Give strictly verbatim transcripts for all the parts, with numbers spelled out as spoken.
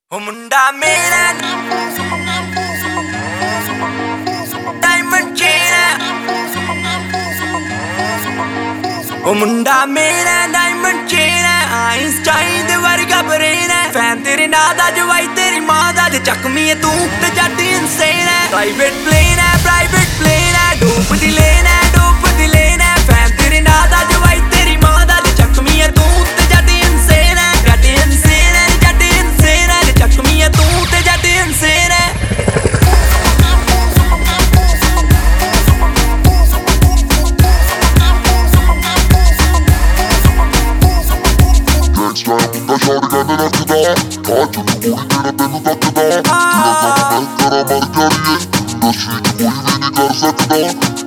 ਉਹ ਮੁੰਡਾ ਮੇਰਾ ਡਾਇਮੰਡ ਚੇਨ, ਉਹ ਮੁੰਡਾ ਮੇਰਾ ਡਾਇਮੰਡ ਚੇਨ, ਆਇਨਸਟਾਈਨ ਦੇ ਵਰਗਾ ਬਰੇਨ, ਫੈਨ ਤੇਰੇ ਨਾਂ ਦਾ ਜਵਾਈ ਤੇਰੀ ਮਾਂ ਦਾ, ਜੇ ਚੱਕਮੀ ਏ ਤੂੰ ਤੇ ਜੱਟ ਇਨਸੇਨ। ਪ੍ਰਾਈਵੇਟ ਪਲੇਨ ਹੈ ਪ੍ਰਾਈਵੇਟ ਪਲੇਨ ਹੈ, ਡੋਪ ਦੀ ਲੇਨ ਹੈ ਡੋਪ ਦੀ ਲੇਨ ਹੈ, ਫੈਨ ਤੇਰੇ ਨਾਂ ਦਾ ਜਵਾਈ ਤੇਰੀ ਮਾਂ ਦਾ, ਜੇ ਚੱਕਮੀ ਏ ਤੂੰ ਤੇ ਜੱਟ ਇਨਸੇਨ ਹੈ। ਜੱਟ ਇਨਸੇਨ ਹੈ ਜੱਟ ਇਨਸੇਨ ਹੈ, ਜੇ ਚੱਕਮੀ ਏ ਤੂੰ ਤੇ ਜੱਟ ਇਨਸੇਨ ਹੈ। ਸ਼ਾਟਗਨ ਰੱਖਦਾ ਆ ਜਦੋਂ ਕੁੜੀ ਤੇਰਾ ਤੈਨੂੰ ਤੱਕਦਾ, ਜਿਹੜਾ ਕੰਮ ਮੈਂ ਕਰਾਂ ਮਰ ਜਾਣੀਏ ਇੰਡਸਟਰੀ ਚ ਕੋਈ ਵੀ ਨਹੀਂ ਕਰ ਸਕਦਾ।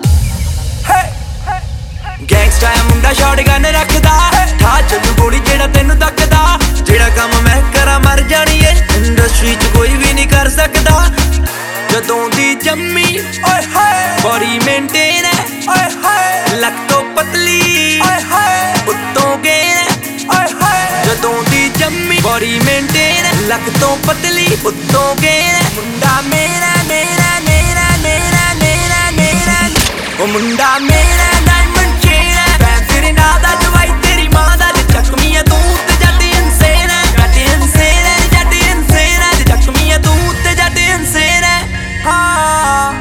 ਗੈਂਗਸਟਰ ਹੈ ਮੁੰਡਾ ਸ਼ਾਟਗਨ ਰੱਖਦਾ, ਠਾ ਚੱਲੂ ਗੋਲੀ ਜਿਹੜਾ ਤੈਨੂੰ ਤੱਕਦਾ, ਜਿਹੜਾ ਕੰਮ ਮੈਂ ਕਰਾਂ ਮਰ ਜਾਣੀਏ ਇੰਡਸਟਰੀ ਚ ਕੋਈ ਵੀ ਨਹੀਂ ਕਰ ਸਕਦਾ। ਜਦੋਂ ਦੀ ਜੰਮੀ ਓਏ ਹੋਏ ਬੋਡੀ ਮੇਨਟੇਨ ਹੈ ਓਏ ਹੋਏ, ਲੱਕ ਤੋਂ ਪਤਲੀ ਓਏ ਹੋਏ ਉੱਤੋਂ ਗੇਨ ਓਏ ਹੋਏ, ਜਦੋਂ ਦੀ ਜੰਮੀ ਬੋਡੀ ਮੇਨਟੇਨ, ਲੱਕ ਤੋਂ ਪਤਲੀ ਉੱਤੋਂ ਗੇਨ। ਮੁੰਡਾ ਮੇਰਾ ਮੇਰਾ ਮੇਰਾ ਮੇਰਾ ਮੇਰਾ ਮੇਰਾ, ਉਹ ਮੁੰਡਾ ਮੇਰਾ ਡਾਇਮੰਡ ਚੇਨ, ਫੈਨ ਤੇਰੇ ਨਾਂ ਦਾ ਜਵਾਈ ਤੇਰੀ ਮਾਂ ਦਾ, ਜੇ ਚੱਕਮੀ ਏ ਤੂੰ ਤੇ ਜੱਟ ਇਨਸੇਨ ਹੈ। ਜੱਟ ਇਨਸੇਨ ਹੈ ਜੱਟ ਇਨਸੇਨ ਹੈ, ਜੇ ਚੱਕਮੀ ਏ ਤੂੰ ਤੇ ਜੱਟ ਇਨਸੇਨ ਹੈ। ਹਾਂ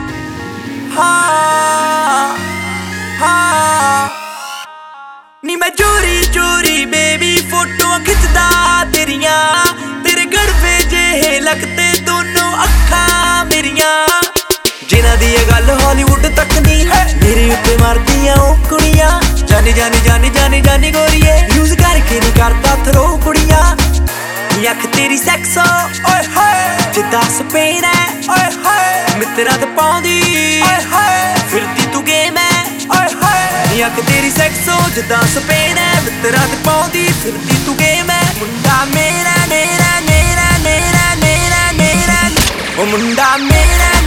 ਹਾਂ ਹਾਂ ਨੀ ਮੈਂ ਚੋਰੀ ਚੋਰੀ ਬੇਬੀ ਫੋਟੋਆਂ ਖਿੱਚਦਾ ਤੇਰੀਆਂ, ਤੇਰੇ ਗੜਵੇ ਜਿਹੇ ਲੱਗਦੇ ਦੋਨੋਂ ਅੱਖਾਂ ਮੇਰੀਆਂ, ਜਿਨ੍ਹਾਂ ਦੀ ਇਹ ਗੱਲ ਹਾਲੀਵੁੱਡ ਤੱਕ ਨਹੀਂ ਮੇਰੇ ਉੱਤੇ ਮਾਰਦੀਆਂ ਉਹ ਕੁੜੀਆਂ। ਜਾਨੀ ਜਾਨੀ ਜਾਨੀ ਜਾਨੀ ਜਾਨੀ ਗੋਰੀਏ ਯੂਜ਼ ਕਰਕੇ ਨਹੀਂ ਕਰਦਾ ਥਰੋ ਕੁੜੀਆਂ, ਅੱਖ ਤੇਰੀ ਸੈਕਸੋ ਓਏ ਹੋਏ ਜਿੱਦਾਂ ਸਪੇਨ ਹੈ ਓਏ ਹੋਏ, ਮਿੱਤਰਾਂ ਤੇ ਪਾਉਂਦੀ ਓਏ ਹੋਏ ਫਿਰਦੀ ਤੂੰ ਗੇਮ ਹੈ ਓਏ ਹੋਏ, ਅੱਖ ਤੇਰੀ ਸੈਕਸੋ ਜਿੱਦਾਂ ਸਪੇਨ ਹੈ, ਮਿੱਤਰਾਂ ਤੇ ਪਾਉਂਦੀ ਫਿਰਦੀ ਤੂੰ ਗੇਮ ਹੈ। ਮੁੰਡਾ ਮੇਰਾ ਮੇਰਾ ਮੇਰਾ ਮੇਰਾ ਮੇਰਾ ਮੇਰਾ, ਉਹ ਮੁੰਡਾ ਮੇਰਾ